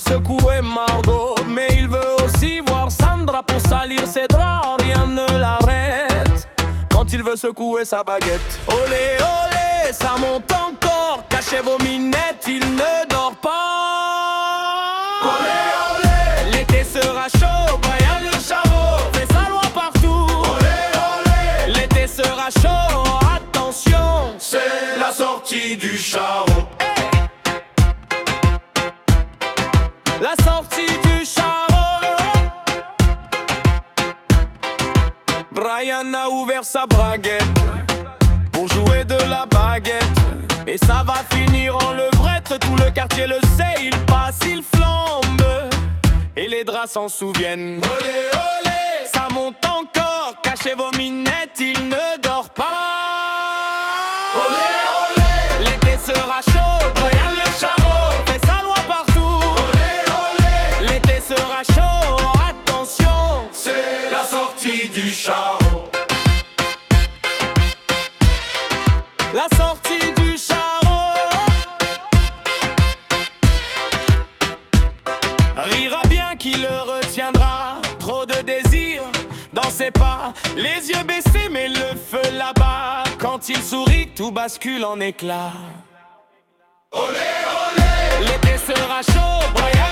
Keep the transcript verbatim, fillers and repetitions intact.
secouer Margot, mais il veut aussi voir Sandra pour salir ses draps. Rien ne l'arrête quand il veut secouer sa baguette. Olé, olé, ça monte encore. Cachez vos minettes, il ne dort pas. Olé, olé, l'été sera chaud. Brian le Charot fait sa loi partout. Olé, olé, l'été sera chaud. Attention, c'est la sortie du Charot. La sortie du Charot. Brian a ouvert sa braguette pour jouer de la baguette. Et ça va finir en levrette, tout le quartier le sait. Il passe, il flambe, et les draps s'en souviennent. Olé, olé, ça monte encore. Cachez vos minettes, il ne dort pas. Olé, olé, l'été sera chaud. Brian le Charot fait sa loi partout. Olé, olé, l'été sera chaud. Attention, c'est la sortie du Charot. La sortie du Charot. Rira bien qui le retiendra. Trop de désir dans ses pas. Les yeux baissés mais le feu là-bas. Quand il sourit tout bascule en éclats. Olé, olé, l'été sera chaud. Brian